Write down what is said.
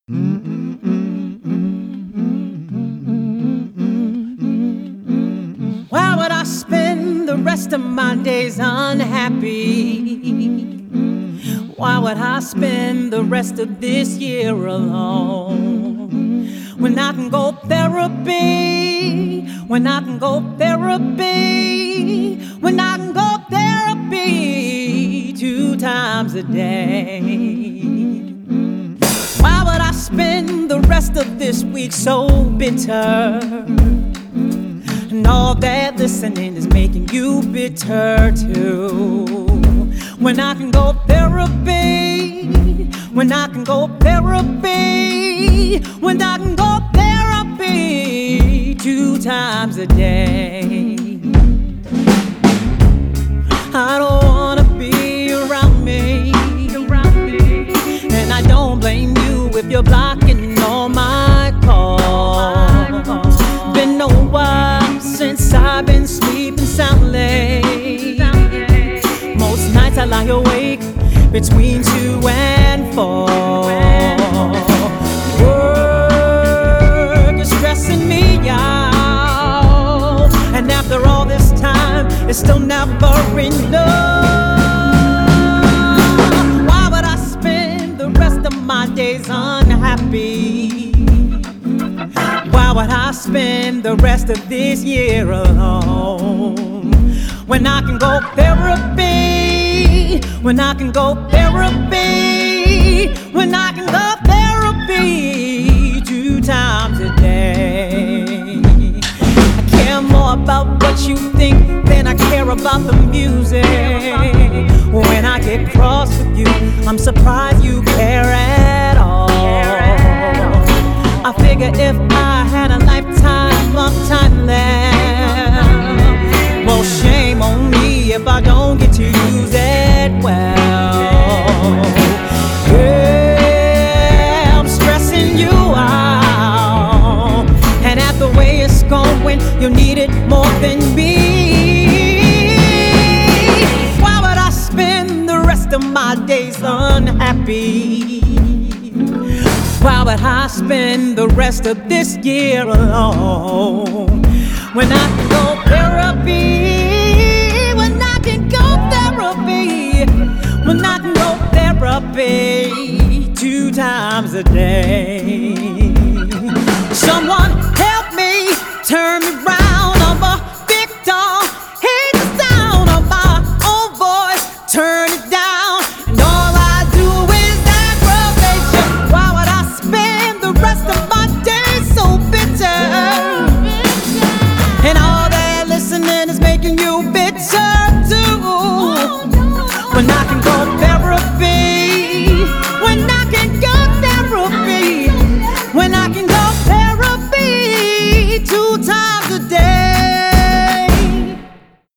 Why would I spend the rest of my days unhappy? Why would I spend the rest of this year alone? When I can go therapy, when I can go therapy, when I can go therapy 2 times a day. Why would I spend the rest of this week so bitter? And all that listening is making you bitter too. When I can go therapy, when I can go therapy, when I can go therapy 2 times a day. I don't wanna be around me, and I don't blame you if you're blocking all my calls. Been a while since I've been sleeping soundly. Most nights I lie awake between 2 and 4. Work is stressing me out, and after all this time, it's still never enough. Why would I spend the rest of my days unhappy? Why would I spend the rest of this year alone? When I can go therapy, when I can go therapy, when I can go therapy 2 times a day. I care more about what you think than I care about the music. When I get cross with you, I'm surprised you care at all. I figure if I had a lifetime of time left, well, shame on me if I don't get to use it well. Yeah, I'm stressing you out, and at the way it's going, you need it more than me. Why would I spend the rest of my days unhappy? Why would I spend the rest of this year alone? When I can go therapy, when I can go therapy, when I can go therapy 2 times a day. Someone help me, turn me round. I'm a victim, hate the sound of my own voice. Turn it down, and all I do is aggravation. Why would I spend the rest of my days so bitter? And all that listening is making you bitter.